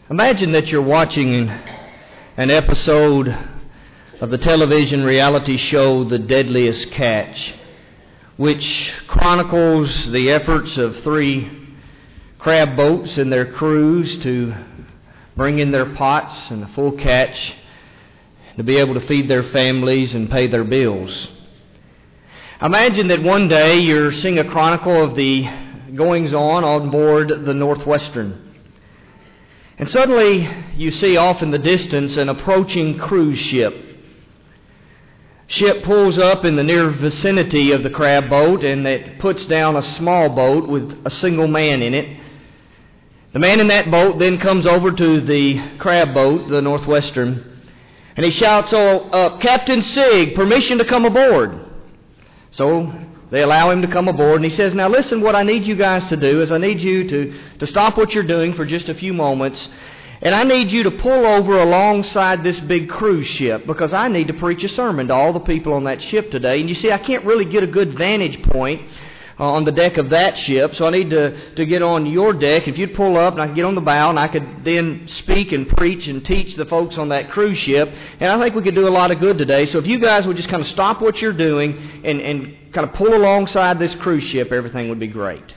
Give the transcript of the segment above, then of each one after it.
Imagine that you're watching an episode of the television reality show The Deadliest Catch, which chronicles the efforts of 3 crab boats and their crews to bring in their pots and a full catch to be able to feed their families and pay their bills. Imagine that one day you're seeing a chronicle of the goings-on board the Northwestern. And suddenly you see off in the distance an approaching cruise ship. Ship pulls up in the near vicinity of the crab boat, and it puts down a small boat with a single man in it. The man in that boat then comes over to the crab boat, the Northwestern, and he shouts, Captain Sig, permission to come aboard. So they allow him to come aboard, and he says, now listen, what I need you guys to do is I need you to stop what you're doing for just a few moments, and I need you to pull over alongside this big cruise ship because I need to preach a sermon to all the people on that ship today. And you see, I can't really get a good vantage point on the deck of that ship, so I need to get on your deck. If you'd pull up and I could get on the bow and I could then speak and preach and teach the folks on that cruise ship, and I think we could do a lot of good today. So if you guys would just kind of stop what you're doing and kind of pull alongside this cruise ship, everything would be great.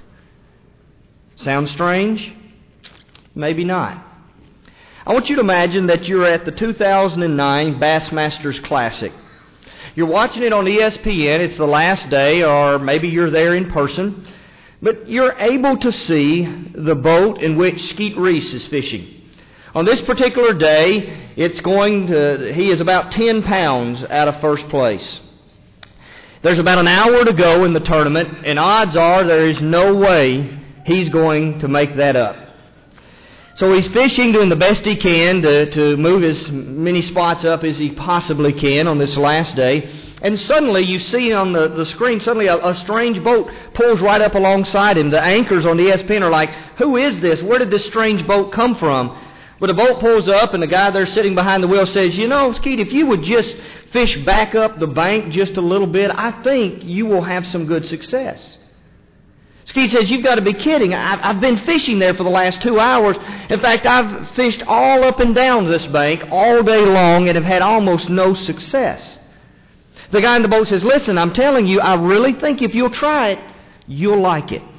Sounds strange? Maybe not. I want you to imagine that you're at the 2009 Bassmasters Classic. You're watching it on ESPN. It's the last day, or maybe you're there in person. But you're able to see the boat in which Skeet Reese is fishing. On this particular day, he is about 10 pounds out of first place. There's about an hour to go in the tournament, and odds are there is no way he's going to make that up. So he's fishing, doing the best he can to move as many spots up as he possibly can on this last day. And suddenly you see on the screen, suddenly a strange boat pulls right up alongside him. The anchors on the ESPN are like, who is this? Where did this strange boat come from? But the boat pulls up, and the guy there sitting behind the wheel says, Skeet, if you would just fish back up the bank just a little bit, I think you will have some good success. Skeet says, you've got to be kidding. I've been fishing there for the last 2 hours. In fact, I've fished all up and down this bank all day long and have had almost no success. The guy in the boat says, listen, I'm telling you, I really think if you'll try it, you'll like it.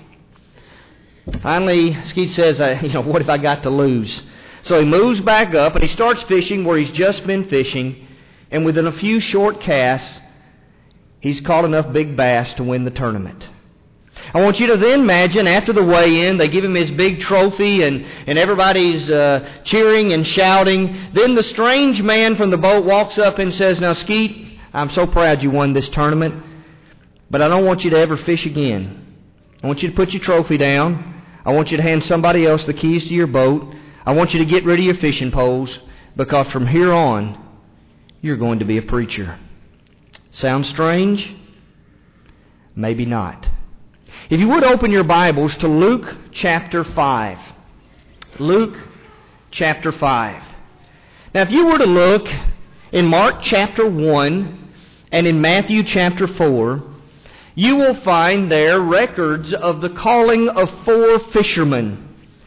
Finally, Skeet says, what have I got to lose? So he moves back up and he starts fishing where he's just been fishing. And within a few short casts, he's caught enough big bass to win the tournament. I want you to then imagine after the weigh-in, they give him his big trophy and everybody's cheering and shouting. Then the strange man from the boat walks up and says, now Skeet, I'm so proud you won this tournament, but I don't want you to ever fish again. I want you to put your trophy down. I want you to hand somebody else the keys to your boat. I want you to get rid of your fishing poles because from here on, you're going to be a preacher. Sounds strange? Maybe not. If you would open your Bibles to Luke chapter 5. Luke chapter 5. Now if you were to look in Mark chapter 1 and in Matthew chapter 4, you will find there records of the calling of 4 fishermen.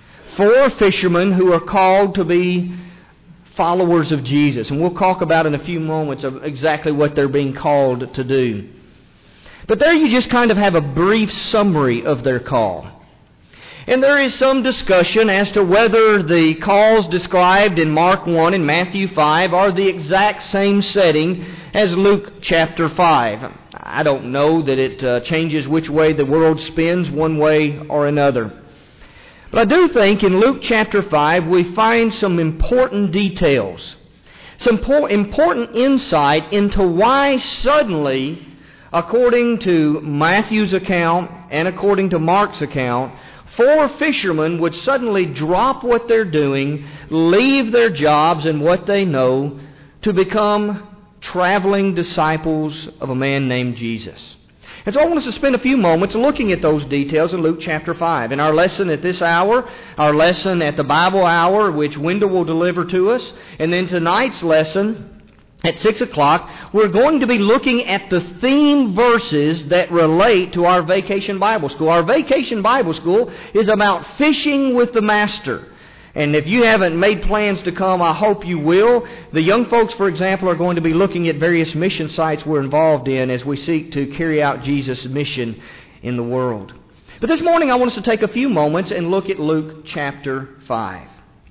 4 fishermen who are called to be followers of Jesus. And we'll talk about in a few moments of exactly what they're being called to do. But there you just kind of have a brief summary of their call. And there is some discussion as to whether the calls described in Mark 1 and Matthew 5 are the exact same setting as Luke chapter 5. I don't know that it changes which way the world spins one way or another. But I do think in Luke chapter 5 we find some important details, some important insight into why suddenly, according to Matthew's account and according to Mark's account, 4 fishermen would suddenly drop what they're doing, leave their jobs and what they know to become traveling disciples of a man named Jesus. And so I want us to spend a few moments looking at those details in Luke chapter 5. In our lesson at this hour, our lesson at the Bible hour, which Wendell will deliver to us, and then tonight's lesson at 6 o'clock, we're going to be looking at the theme verses that relate to our Vacation Bible School. Our Vacation Bible School is about fishing with the Master. And if you haven't made plans to come, I hope you will. The young folks, for example, are going to be looking at various mission sites we're involved in as we seek to carry out Jesus' mission in the world. But this morning I want us to take a few moments and look at Luke chapter 5.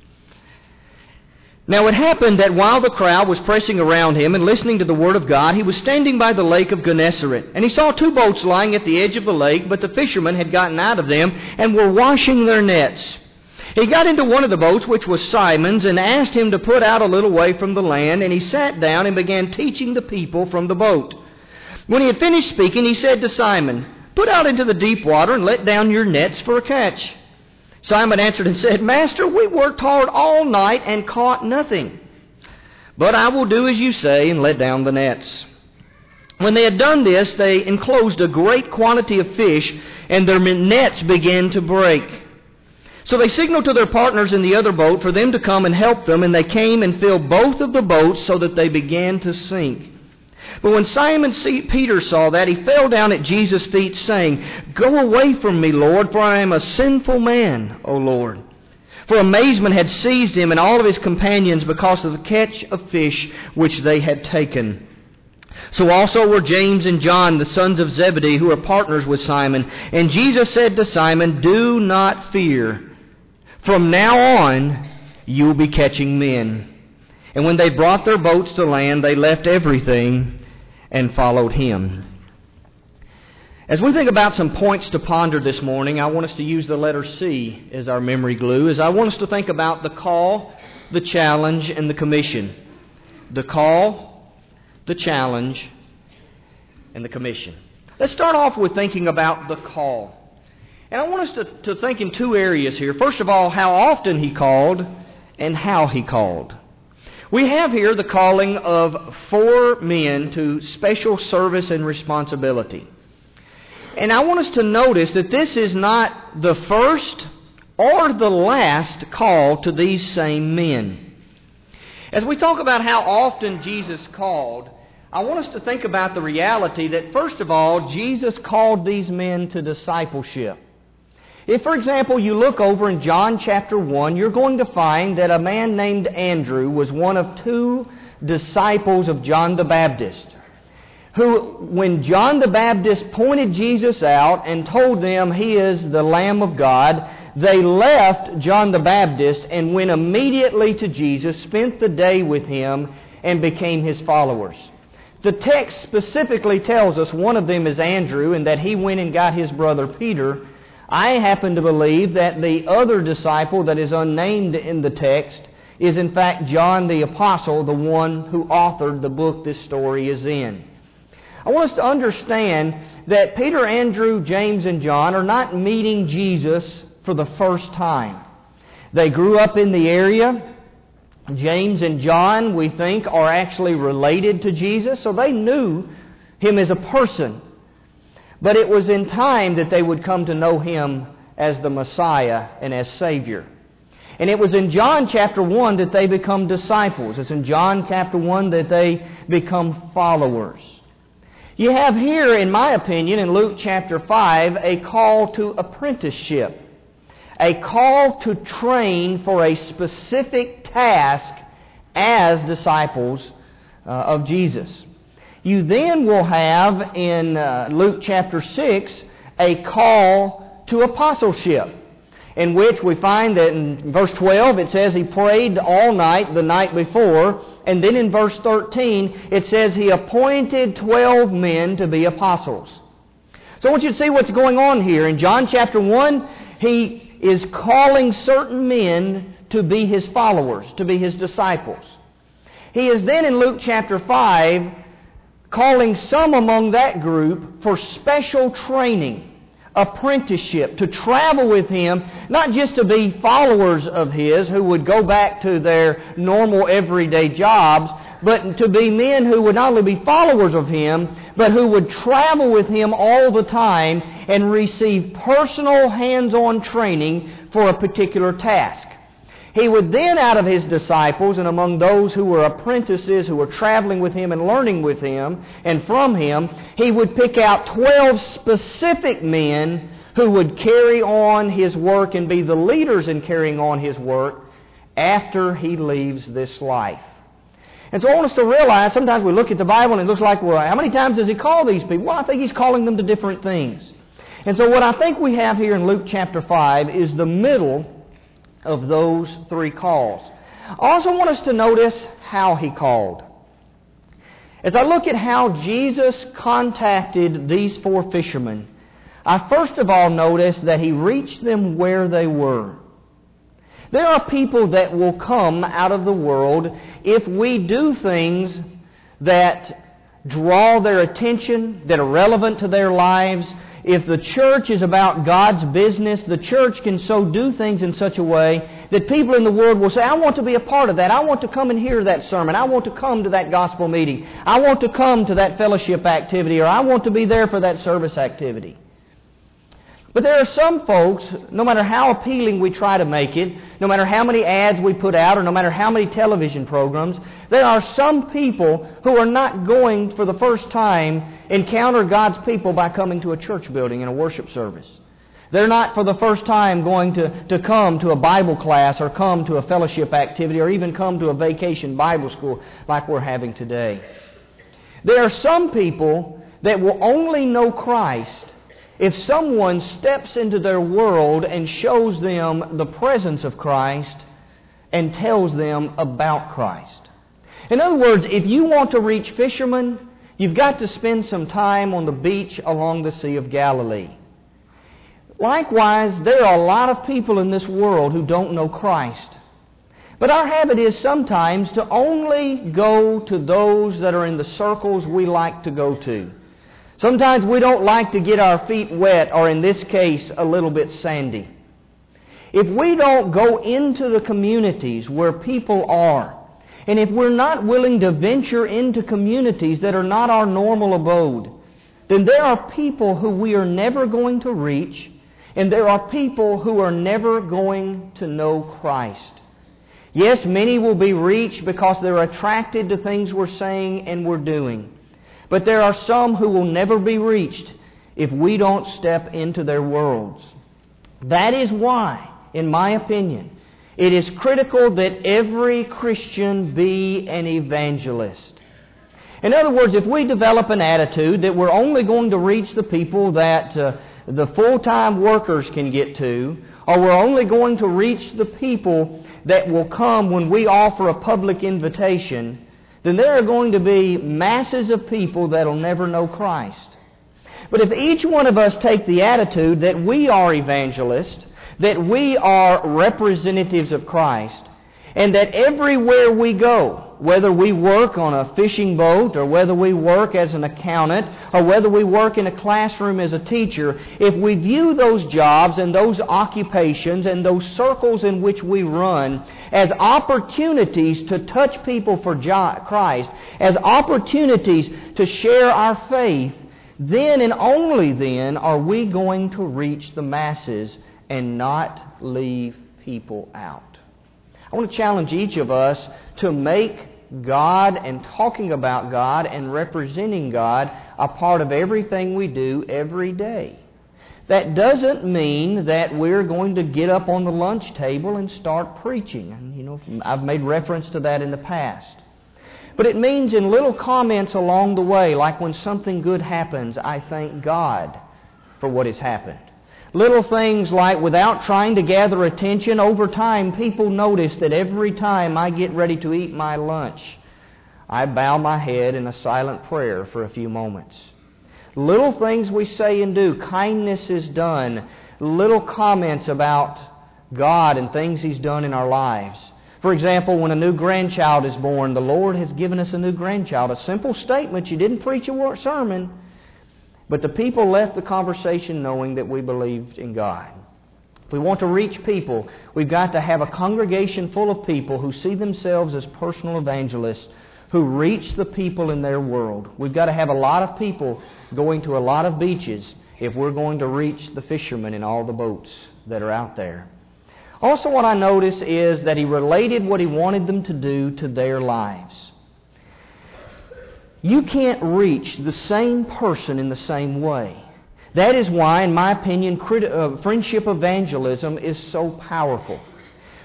Now it happened that while the crowd was pressing around him and listening to the word of God, he was standing by the lake of Gennesaret. And he saw two boats lying at the edge of the lake, but the fishermen had gotten out of them and were washing their nets. He got into one of the boats, which was Simon's, and asked him to put out a little way from the land, and he sat down and began teaching the people from the boat. When he had finished speaking, he said to Simon, "Put out into the deep water and let down your nets for a catch." Simon answered and said, "Master, we worked hard all night and caught nothing. But I will do as you say and let down the nets." When they had done this, they enclosed a great quantity of fish, and their nets began to break. So they signaled to their partners in the other boat for them to come and help them, and they came and filled both of the boats so that they began to sink. But when Simon Peter saw that, he fell down at Jesus' feet, saying, "Go away from me, Lord, for I am a sinful man, O Lord." For amazement had seized him and all of his companions because of the catch of fish which they had taken. So also were James and John, the sons of Zebedee, who were partners with Simon. And Jesus said to Simon, "Do not fear. From now on you will be catching men." And when they brought their boats to land, they left everything and followed him. As we think about some points to ponder this morning, I want us to use the letter C as our memory glue, as I want us to think about the call, the challenge, and the commission. The call, the challenge, and the commission. Let's start off with thinking about the call. And I want us to think in two areas here. First of all, how often he called and how he called. We have here the calling of 4 men to special service and responsibility. And I want us to notice that this is not the first or the last call to these same men. As we talk about how often Jesus called, I want us to think about the reality that, first of all, Jesus called these men to discipleship. If, for example, you look over in John chapter 1, you're going to find that a man named Andrew was one of 2 disciples of John the Baptist, who, when John the Baptist pointed Jesus out and told them he is the Lamb of God, they left John the Baptist and went immediately to Jesus, spent the day with him, and became his followers. The text specifically tells us one of them is Andrew and that he went and got his brother Peter. I happen to believe that the other disciple that is unnamed in the text is in fact John the Apostle, the one who authored the book this story is in. I want us to understand that Peter, Andrew, James, and John are not meeting Jesus for the first time. They grew up in the area. James and John, we think, are actually related to Jesus, so they knew him as a person. But it was in time that they would come to know him as the Messiah and as Savior. And it was in John chapter 1 that they become disciples. It's in John chapter 1 that they become followers. You have here, in my opinion, in Luke chapter 5, a call to apprenticeship. A call to train for a specific task as disciples of Jesus. You then will have in Luke chapter 6 a call to apostleship, in which we find that in verse 12 it says he prayed all night the night before, and then in verse 13 it says he appointed 12 men to be apostles. So I want you to see what's going on here. In John chapter 1, he is calling certain men to be his followers, to be his disciples. He is then in Luke chapter 5 calling some among that group for special training, apprenticeship, to travel with him, not just to be followers of his who would go back to their normal everyday jobs, but to be men who would not only be followers of him, but who would travel with him all the time and receive personal hands-on training for a particular task. He would then, out of his disciples and among those who were apprentices who were traveling with him and learning with him and from him, he would pick out 12 specific men who would carry on his work and be the leaders in carrying on his work after he leaves this life. And so I want us to realize, sometimes we look at the Bible and it looks like, well, how many times does he call these people? Well, I think he's calling them to different things. And so what I think we have here in Luke chapter 5 is the middle of those three calls. I also want us to notice how he called. As I look at how Jesus contacted these four fishermen, I first of all notice that he reached them where they were. There are people that will come out of the world if we do things that draw their attention, that are relevant to their lives. If the church is about God's business, the church can so do things in such a way that people in the world will say, I want to be a part of that. I want to come and hear that sermon. I want to come to that gospel meeting. I want to come to that fellowship activity, or I want to be there for that service activity. But there are some folks, no matter how appealing we try to make it, no matter how many ads we put out, or no matter how many television programs, there are some people who are not going for the first time encounter God's people by coming to a church building in a worship service. They're not for the first time going to come to a Bible class or come to a fellowship activity or even come to a vacation Bible school like we're having today. There are some people that will only know Christ if someone steps into their world and shows them the presence of Christ and tells them about Christ. In other words, if you want to reach fishermen, you've got to spend some time on the beach along the Sea of Galilee. Likewise, there are a lot of people in this world who don't know Christ. But our habit is sometimes to only go to those that are in the circles we like to go to. Sometimes we don't like to get our feet wet, or in this case, a little bit sandy. If we don't go into the communities where people are, and if we're not willing to venture into communities that are not our normal abode, then there are people who we are never going to reach, and there are people who are never going to know Christ. Yes, many will be reached because they're attracted to things we're saying and we're doing. But there are some who will never be reached if we don't step into their worlds. That is why, in my opinion, it is critical that every Christian be an evangelist. In other words, if we develop an attitude that we're only going to reach the people that the full-time workers can get to, or we're only going to reach the people that will come when we offer a public invitation, then there are going to be masses of people that will never know Christ. But if each one of us take the attitude that we are evangelists, that we are representatives of Christ, and that everywhere we go, whether we work on a fishing boat, or whether we work as an accountant, or whether we work in a classroom as a teacher, if we view those jobs and those occupations and those circles in which we run as opportunities to touch people for Christ, as opportunities to share our faith, then and only then are we going to reach the masses and not leave people out. I want to challenge each of us to make God and talking about God and representing God a part of everything we do every day. That doesn't mean that we're going to get up on the lunch table and start preaching. And, I've made reference to that in the past. But it means in little comments along the way, like when something good happens, I thank God for what has happened. Little things like, without trying to gather attention, over time people notice that every time I get ready to eat my lunch, I bow my head in a silent prayer for a few moments. Little things we say and do, kindness is done, little comments about God and things He's done in our lives. For example, when a new grandchild is born, the Lord has given us a new grandchild. A simple statement, you didn't preach a sermon, but the people left the conversation knowing that we believed in God. If we want to reach people, we've got to have a congregation full of people who see themselves as personal evangelists, who reach the people in their world. We've got to have a lot of people going to a lot of beaches if we're going to reach the fishermen in all the boats that are out there. Also, what I notice is that He related what He wanted them to do to their lives. You can't reach the same person in the same way. That is why, in my opinion, friendship evangelism is so powerful.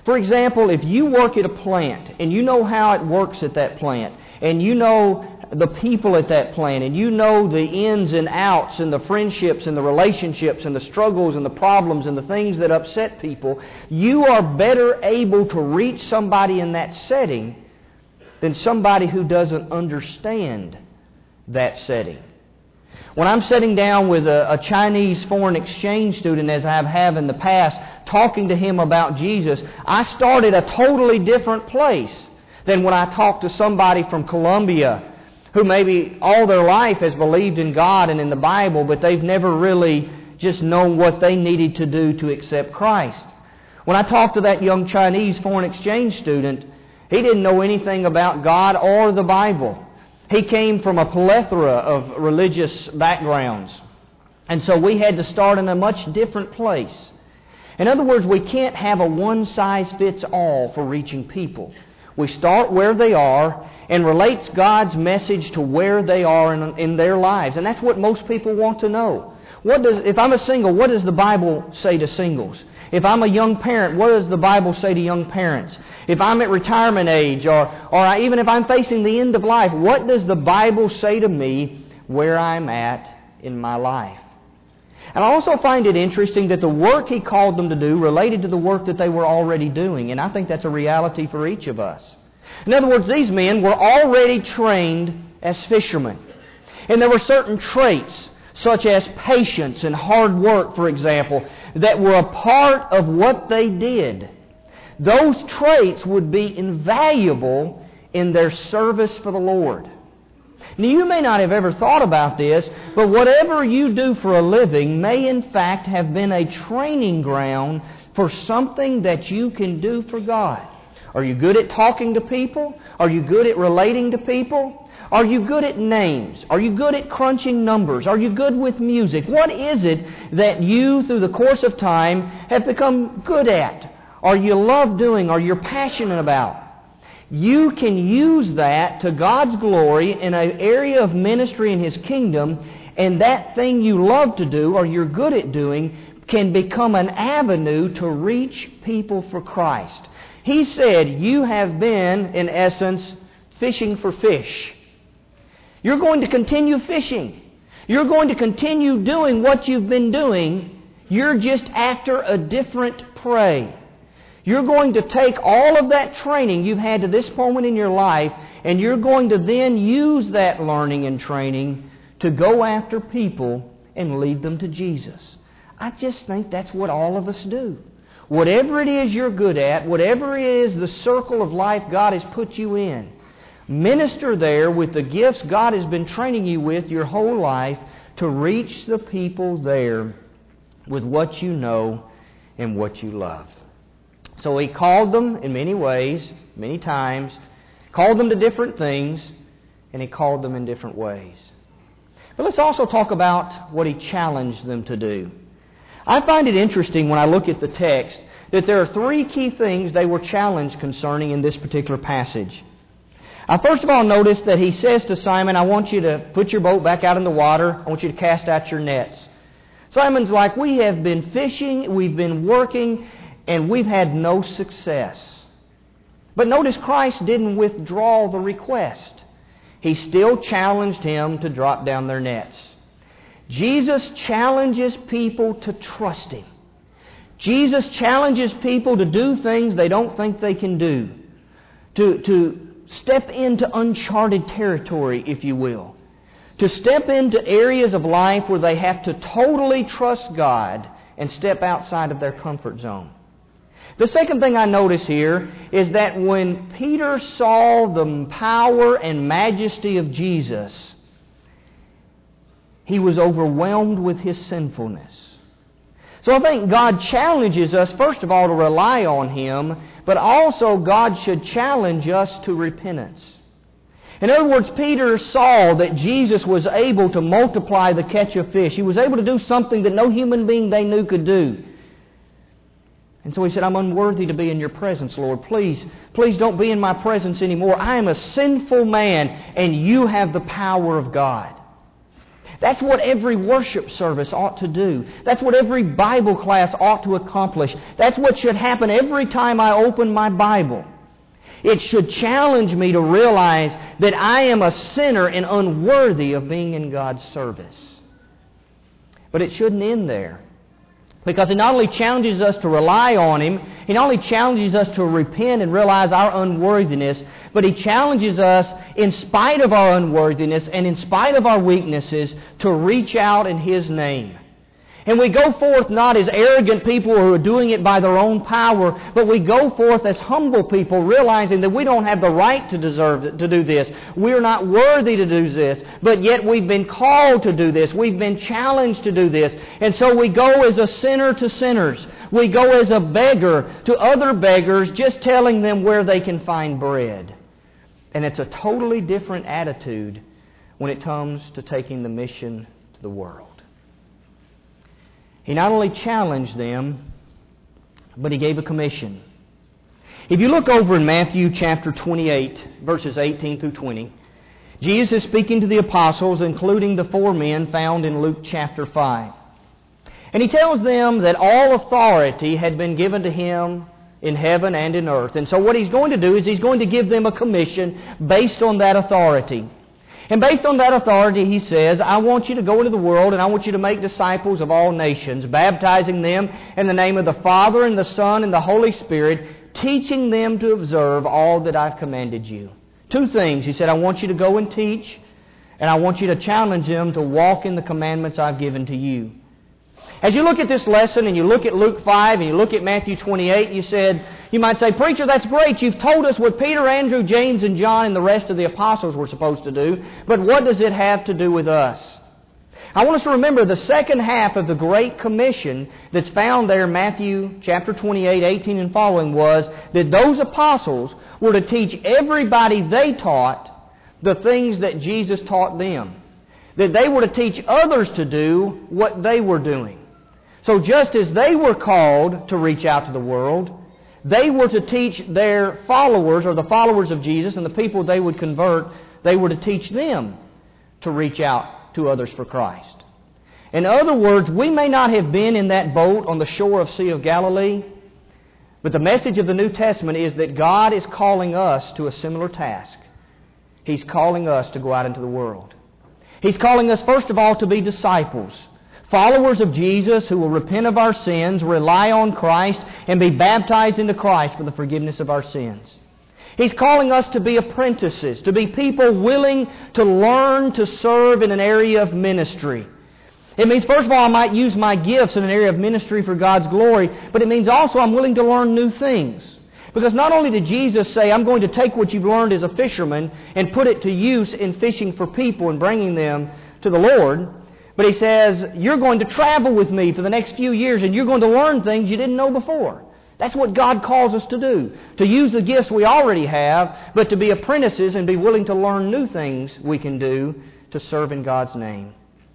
For example, if you work at a plant and you know how it works at that plant, and you know the people at that plant, and you know the ins and outs and the friendships and the relationships and the struggles and the problems and the things that upset people, you are better able to reach somebody in that setting than somebody who doesn't understand that setting. When I'm sitting down with a Chinese foreign exchange student, as I have in the past, talking to him about Jesus, I start at a totally different place than when I talk to somebody from Colombia who maybe all their life has believed in God and in the Bible, but they've never really just known what they needed to do to accept Christ. When I talked to that young Chinese foreign exchange student, he didn't know anything about God or the Bible. He came from a plethora of religious backgrounds. And so we had to start in a much different place. In other words, we can't have a one-size-fits-all for reaching people. We start where they are and relates God's message to where they are in their lives. And that's what most people want to know. If I'm a single, what does the Bible say to singles? If I'm a young parent, what does the Bible say to young parents? If I'm at retirement age, or even if I'm facing the end of life, what does the Bible say to me where I'm at in my life? And I also find it interesting that the work He called them to do related to the work that they were already doing. And I think that's a reality for each of us. In other words, these men were already trained as fishermen. And there were certain traits, such as patience and hard work, for example, that were a part of what they did. Those traits would be invaluable in their service for the Lord. Now, you may not have ever thought about this, but whatever you do for a living may in fact have been a training ground for something that you can do for God. Are you good at talking to people? Are you good at relating to people? Are you good at names? Are you good at crunching numbers? Are you good with music? What is it that you, through the course of time, have become good at? Or you love doing, or you're passionate about? You can use that to God's glory in an area of ministry in His kingdom, and that thing you love to do, or you're good at doing, can become an avenue to reach people for Christ. He said, you have been, in essence, fishing for fish. You're going to continue fishing. You're going to continue doing what you've been doing. You're just after a different prey. You're going to take all of that training you've had to this moment in your life, and you're going to then use that learning and training to go after people and lead them to Jesus. I just think that's what all of us do. Whatever it is you're good at, whatever it is the circle of life God has put you in, minister there with the gifts God has been training you with your whole life to reach the people there with what you know and what you love. So He called them in many ways, many times, called them to different things, and He called them in different ways. But let's also talk about what He challenged them to do. I find it interesting when I look at the text that there are three key things they were challenged concerning in this particular passage. I first of all notice that He says to Simon, I want you to put your boat back out in the water. I want you to cast out your nets. Simon's like, we have been fishing, we've been working, and we've had no success. But notice Christ didn't withdraw the request. He still challenged him to drop down their nets. Jesus challenges people to trust Him. Jesus challenges people to do things they don't think they can do. To step into uncharted territory, if you will. To step into areas of life where they have to totally trust God and step outside of their comfort zone. The second thing I notice here is that when Peter saw the power and majesty of Jesus, he was overwhelmed with his sinfulness. So I think God challenges us, first of all, to rely on Him, but also God should challenge us to repentance. In other words, Peter saw that Jesus was able to multiply the catch of fish. He was able to do something that no human being they knew could do. And so he said, I'm unworthy to be in your presence, Lord. Please don't be in my presence anymore. I am a sinful man, and you have the power of God. That's what every worship service ought to do. That's what every Bible class ought to accomplish. That's what should happen every time I open my Bible. It should challenge me to realize that I am a sinner and unworthy of being in God's service. But it shouldn't end there. Because it not only challenges us to rely on Him, He not only challenges us to repent and realize our unworthiness, but He challenges us, in spite of our unworthiness and in spite of our weaknesses, to reach out in His name. And we go forth not as arrogant people who are doing it by their own power, but we go forth as humble people, realizing that we don't have the right to do this. We're not worthy to do this, but yet we've been called to do this. We've been challenged to do this. And so we go as a sinner to sinners. We go as a beggar to other beggars, just telling them where they can find bread. And it's a totally different attitude when it comes to taking the mission to the world. He not only challenged them, but He gave a commission. If you look over in Matthew chapter 28, verses 18 through 20, Jesus is speaking to the apostles, including the 4 men found in Luke chapter 5. And He tells them that all authority had been given to Him in heaven and in earth. And so what He's going to do is He's going to give them a commission based on that authority. And based on that authority, He says, I want you to go into the world and I want you to make disciples of all nations, baptizing them in the name of the Father and the Son and the Holy Spirit, teaching them to observe all that I've commanded you. 2 things. He said, I want you to go and teach, and I want you to challenge them to walk in the commandments I've given to you. As you look at this lesson and you look at Luke 5 and you look at Matthew 28, you might say, Preacher, that's great. You've told us what Peter, Andrew, James, and John and the rest of the apostles were supposed to do, but what does it have to do with us? I want us to remember the second half of the Great Commission that's found there in Matthew chapter 28, 18 and following was that those apostles were to teach everybody they taught the things that Jesus taught them. That they were to teach others to do what they were doing. So just as they were called to reach out to the world, they were to teach their followers, or the followers of Jesus and the people they would convert, they were to teach them to reach out to others for Christ. In other words, we may not have been in that boat on the shore of Sea of Galilee, but the message of the New Testament is that God is calling us to a similar task. He's calling us to go out into the world. He's calling us, first of all, to be disciples. Followers of Jesus who will repent of our sins, rely on Christ, and be baptized into Christ for the forgiveness of our sins. He's calling us to be apprentices, to be people willing to learn to serve in an area of ministry. It means, first of all, I might use my gifts in an area of ministry for God's glory, but it means also I'm willing to learn new things. Because not only did Jesus say, I'm going to take what you've learned as a fisherman and put it to use in fishing for people and bringing them to the Lord, but He says, you're going to travel with me for the next few years and you're going to learn things you didn't know before. That's what God calls us to do. To use the gifts we already have, but to be apprentices and be willing to learn new things we can do to serve in God's name.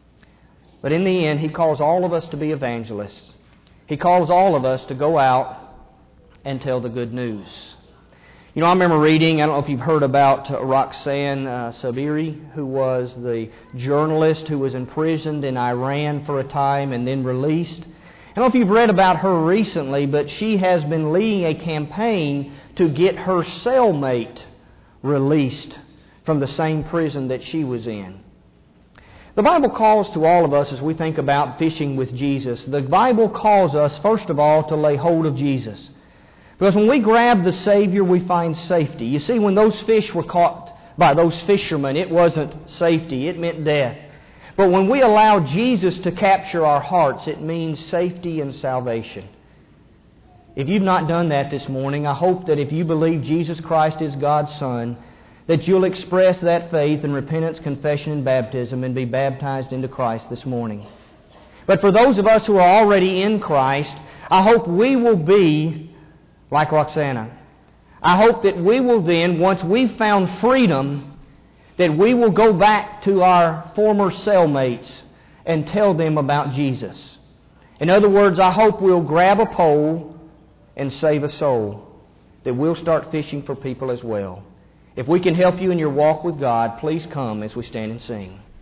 But in the end, He calls all of us to be evangelists. He calls all of us to go out and tell the good news. You know, I remember reading, I don't know if you've heard about Roxanne Saberi, who was the journalist who was imprisoned in Iran for a time and then released. I don't know if you've read about her recently, but she has been leading a campaign to get her cellmate released from the same prison that she was in. The Bible calls to all of us as we think about fishing with Jesus. The Bible calls us, first of all, to lay hold of Jesus. Because when we grab the Savior, we find safety. You see, when those fish were caught by those fishermen, it wasn't safety, it meant death. But when we allow Jesus to capture our hearts, it means safety and salvation. If you've not done that this morning, I hope that if you believe Jesus Christ is God's Son, that you'll express that faith in repentance, confession, and baptism and be baptized into Christ this morning. But for those of us who are already in Christ, I hope we will be like Roxana. I hope that we will then, once we've found freedom, that we will go back to our former cellmates and tell them about Jesus. In other words, I hope we'll grab a pole and save a soul, that we'll start fishing for people as well. If we can help you in your walk with God, please come as we stand and sing.